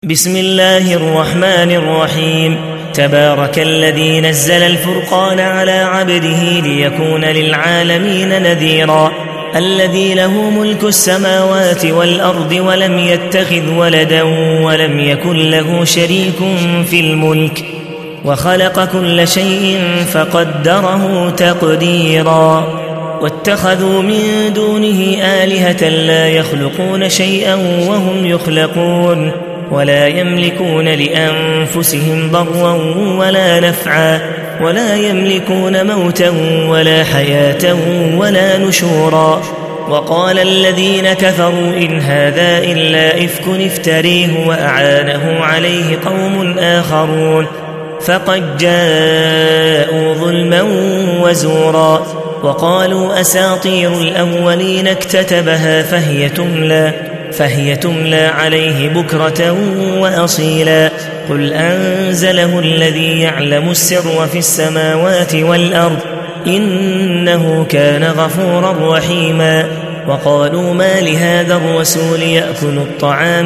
بسم الله الرحمن الرحيم. تبارك الذي نزل الفرقان على عبده ليكون للعالمين نذيرا. الذي له ملك السماوات والأرض ولم يتخذ ولدا ولم يكن له شريك في الملك وخلق كل شيء فقدره تقديرا. واتخذوا من دونه آلهة لا يخلقون شيئا وهم يخلقون ولا يملكون لأنفسهم ضرا ولا نفعا ولا يملكون موتا ولا حياة ولا نشورا. وقال الذين كفروا إن هذا إلا إفك افتريه وأعانه عليه قوم آخرون فقد جاءوا ظلما وزورا. وقالوا أساطير الأولين اكتتبها فهي تملى عليه بكرة وأصيلا. قل أنزله الذي يعلم السر في السماوات والأرض إنه كان غفورا رحيما. وقالوا ما لهذا الرسول يأكل الطعام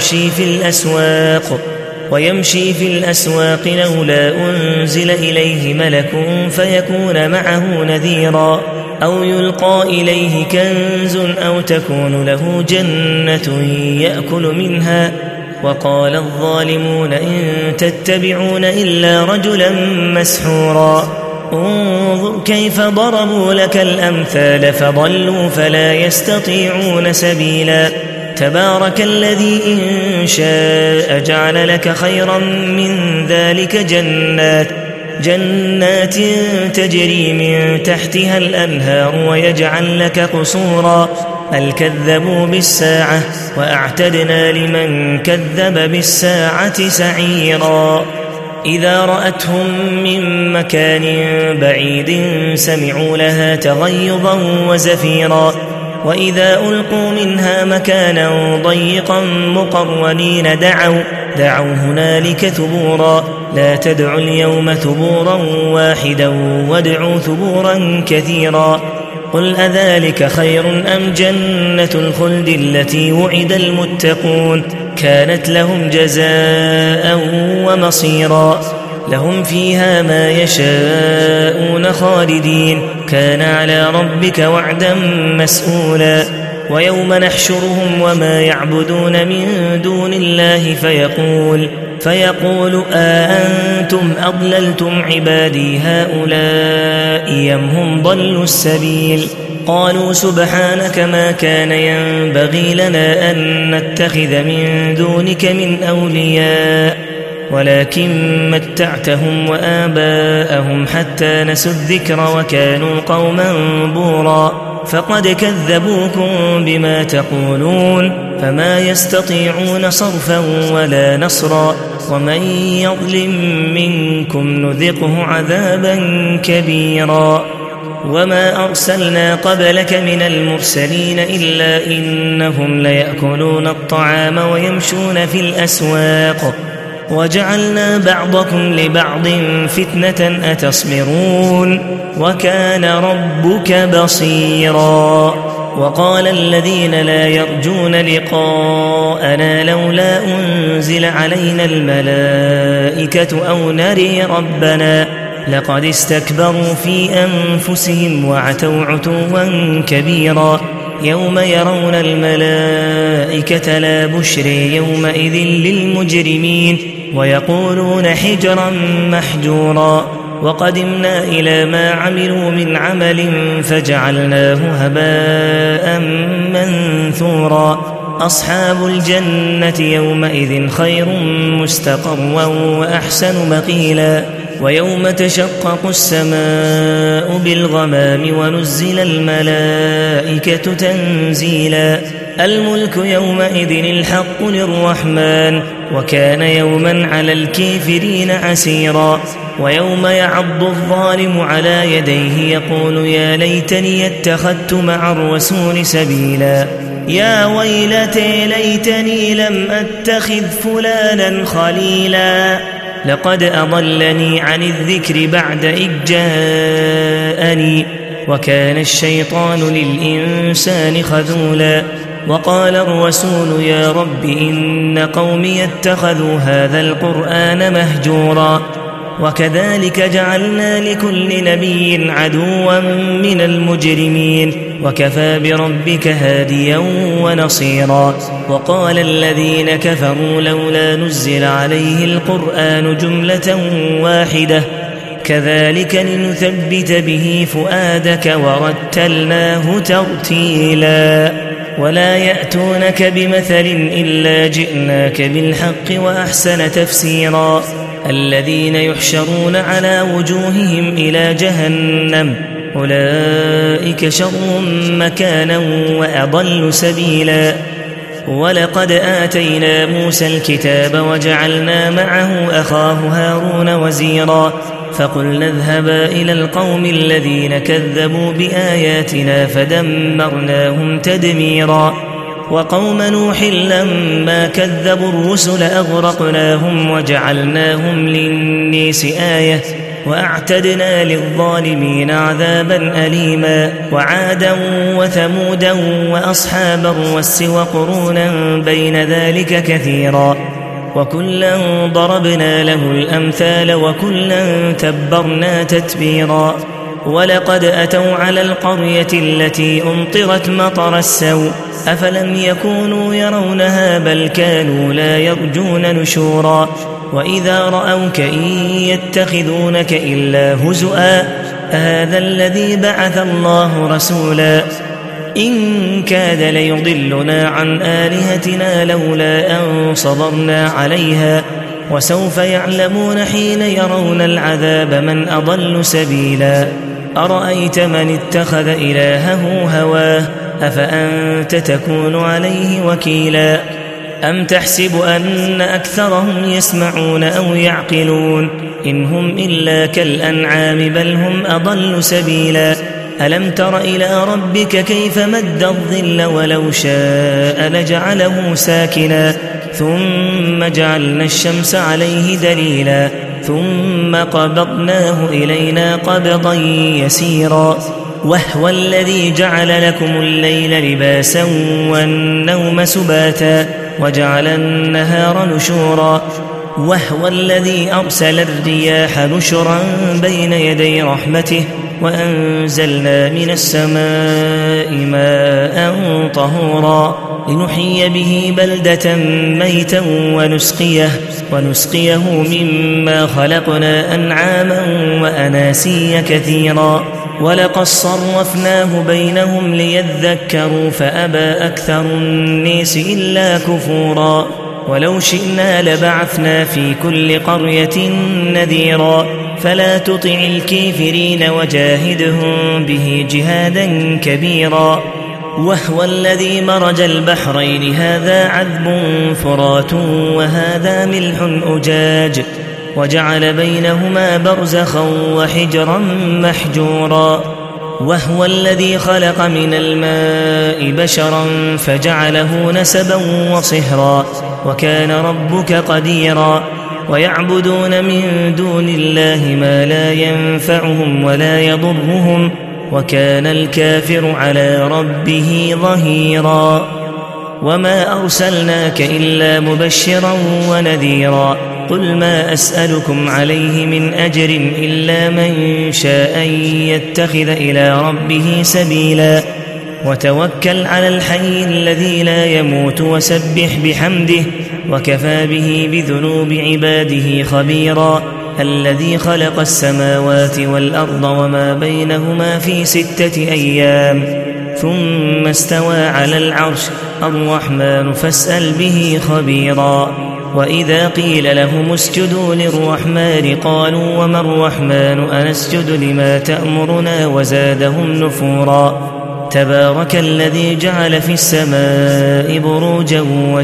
ويمشي في الأسواق لولا أنزل إليه ملك فيكون معه نذيرا أو يلقى إليه كنز أو تكون له جنة يأكل منها. وقال الظالمون إن تتبعون إلا رجلا مسحورا. انظر كيف ضربوا لك الأمثال فضلوا فلا يستطيعون سبيلا. تبارك الذي إن شاء جعل لك خيرا من ذلك جنات تجري من تحتها الأنهار ويجعل لك قصورا. بل كذبوا بالساعة وأعتدنا لمن كذب بالساعة سعيرا. إذا رأتهم من مكان بعيد سمعوا لها تغيظا وزفيرا. وإذا ألقوا منها مكانا ضيقا مقرنين دعوا هنالك ثبورا. لا تدعوا اليوم ثبورا واحدا وادعوا ثبورا كثيرا. قل أذلك خير أم جنة الخلد التي وعد المتقون كانت لهم جزاء ومصيرا. لهم فيها ما يشاءون خالدين كان على ربك وعدا مسئولا. ويوم نحشرهم وما يعبدون من دون الله فيقول أأنتم أضللتم عبادي هؤلاء أم هم ضلوا السبيل. قالوا سبحانك ما كان ينبغي لنا أن نتخذ من دونك من أولياء ولكن متعتهم وآباءهم حتى نسوا الذكر وكانوا قوما بورا. فقد كذبوكم بما تقولون فما يستطيعون صرفا ولا نصرا. ومن يظلم منكم نذقه عذابا كبيرا. وما أرسلنا قبلك من المرسلين إلا إنهم ليأكلون الطعام ويمشون في الأسواق وجعلنا بعضكم لبعض فتنة أتصبرون وكان ربك بصيرا. وقال الذين لا يرجون لقاءنا لولا أنزل علينا الملائكة أو نري ربنا لقد استكبروا في أنفسهم وعتوا عتوا كبيرا. يوم يرون الملائكة لا بشرى يومئذ للمجرمين ويقولون حجرا محجورا. وقدمنا إلى ما عملوا من عمل فجعلناه هباء منثورا. أصحاب الجنة يومئذ خير مستقرا وأحسن مقيلا. ويوم تشقق السماء بالغمام ونزل الملائكة تنزيلا. الملك يومئذ الحق للرحمن وكان يوما على الكافرين عسيرا. ويوم يعض الظالم على يديه يقول يا ليتني اتخذت مع الرسول سبيلا. يا ويلتي ليتني لم أتخذ فلانا خليلا لقد أضلني عن الذكر بعد إذ جاءني وكان الشيطان للإنسان خذولا. وقال الرسول يا رب إن قومي اتخذوا هذا القرآن مهجورا وكذلك جعلنا لكل نبي عدوا من المجرمين وكفى بربك هاديا ونصيرا وقال الذين كفروا لولا نزل عليه القرآن جملة واحدة كذلك لنثبت به فؤادك ورتلناه ترتيلا ولا يأتونك بمثل إلا جئناك بالحق وأحسن تفسيرا الذين يحشرون على وجوههم إلى جهنم أولئك شر مكانا وأضل سبيلا ولقد آتينا موسى الكتاب وجعلنا معه أخاه هارون وزيرا فقلنا اذهبا إلى القوم الذين كذبوا بآياتنا فدمرناهم تدميرا وقوم نوح لما كذبوا الرسل أغرقناهم وجعلناهم للناس آية وأعتدنا للظالمين عذابا أليما وعادا وثمودا وأصحاب الرس وقرونا بين ذلك كثيرا وكلا ضربنا له الأمثال وكلا تبرنا تتبيرا ولقد أتوا على القرية التي أمطرت مطر السوء أفلم يكونوا يرونها بل كانوا لا يرجون نشورا وإذا رأوك إن يتخذونك إلا هزؤا هذا الذي بعث الله رسولا إن كاد ليضلنا عن آلهتنا لولا أن صبرنا عليها وسوف يعلمون حين يرون العذاب من أضل سبيلا أرأيت من اتخذ إلهه هواه أفأنت تكون عليه وكيلا أم تحسب أن أكثرهم يسمعون أو يعقلون إن هم إلا كالأنعام بل هم أضل سبيلا ألم تر إلى ربك كيف مد الظل ولو شاء لجعله ساكنا ثم جعلنا الشمس عليه دليلا ثم قبضناه إلينا قبضا يسيرا وهو الذي جعل لكم الليل لباسا والنوم سباتا وجعل النهار نشورا وهو الذي أرسل الرياح نشرا بين يدي رحمته وأنزلنا من السماء ماء طهورا لنحيي به بلدة ميتا ونسقيه مما خلقنا أنعاما وأناسيا كثيرا ولقد صرفناه بينهم ليذكروا فأبى أكثر الناس إلا كفورا ولو شئنا لبعثنا في كل قرية نذيرا فلا تطع الكافرين وجاهدهم به جهادا كبيرا وهو الذي مرج البحرين هذا عذب فرات وهذا ملح أجاج وجعل بينهما برزخا وحجرا محجورا وهو الذي خلق من الماء بشرا فجعله نسبا وصهرا وكان ربك قديرا ويعبدون من دون الله ما لا ينفعهم ولا يضرهم وكان الكافر على ربه ظهيرا وما أرسلناك إلا مبشرا ونذيرا قل ما أسألكم عليه من أجر إلا من شاء أن يتخذ إلى ربه سبيلا وتوكل على الحي الذي لا يموت وسبح بحمده وكفى به بذنوب عباده خبيرا الذي خلق السماوات والأرض وما بينهما في 6 أيام ثم استوى على العرش الرحمن فاسأل به خبيرا وإذا قيل لهم اسجدوا للرحمن قالوا وما الرحمن أنسجد لما تأمرنا وزادهم نفورا تبارك الذي جعل في السماء بروجا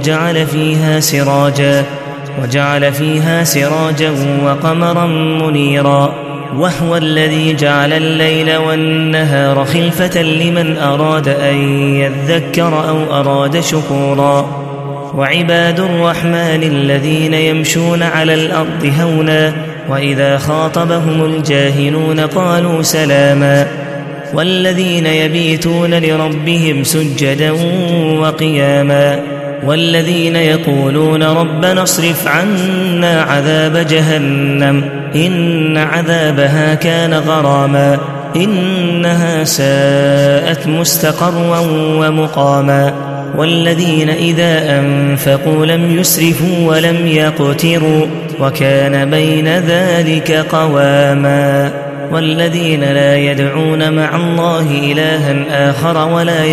وجعل فيها سراجا وقمرا منيرا وهو الذي جعل الليل والنهار خلفة لمن أراد أن يذكر أو أراد شكورا وعباد الرحمن الذين يمشون على الأرض هونا وإذا خاطبهم الجاهلون قالوا سلاما والذين يبيتون لربهم سجدا وقياما والذين يقولون ربنا اصرف عنا عذاب جهنم إن عذابها كان غراما إنها ساءت مستقرا ومقاما والذين إذا أنفقوا لم يسرفوا ولم يقتروا وكان بين ذلك قواما والذين لا يدعون مع الله إلها آخر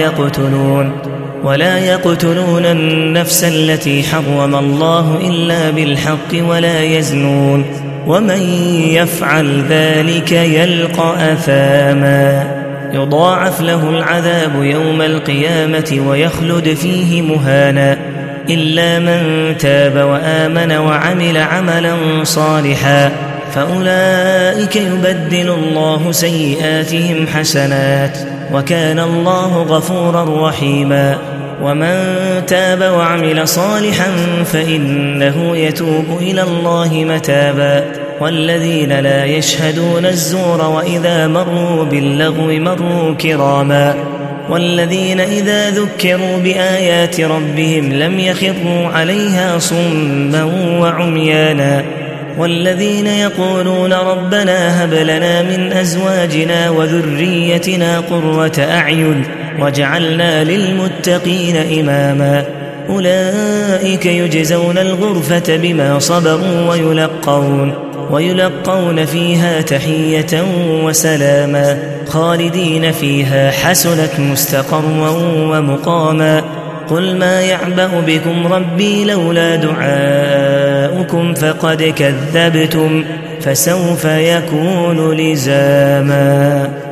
ولا يقتلون النفس التي حرم الله إلا بالحق ولا يزنون ومن يفعل ذلك يلقى أثاما يضاعف له العذاب يوم القيامة ويخلد فيه مهانا إلا من تاب وآمن وعمل عملا صالحا فأولئك يبدل الله سيئاتهم حسنات وكان الله غفورا رحيما ومن تاب وعمل صالحا فإنه يتوب إلى الله متابا والذين لا يشهدون الزور وإذا مروا باللغو مروا كراما والذين إذا ذكروا بآيات ربهم لم يخروا عليها صما وعميانا والذين يقولون ربنا هب لنا من أزواجنا وذريتنا قرة أعين واجعلنا للمتقين إماما أولئك يجزون الغرفة بما صبروا ويلقون فيها تحية وسلاما خالدين فيها حسنت مستقرا ومقاما قل ما يعبأ بكم ربي لولا دعاؤكم فقد كذبتم فسوف يكون لزاما